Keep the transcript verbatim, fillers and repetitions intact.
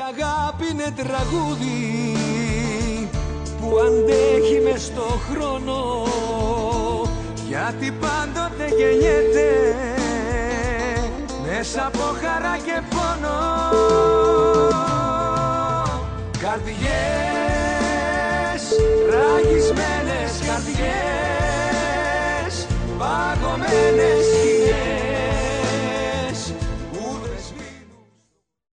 αγάπη είναι τραγούδι που αντέχει μες στο χρόνο, γιατί πάντοτε γεννιέται μέσα από χαρά και πόνο. Καρδιές, ραγισμένες καρδιές, παγωμένες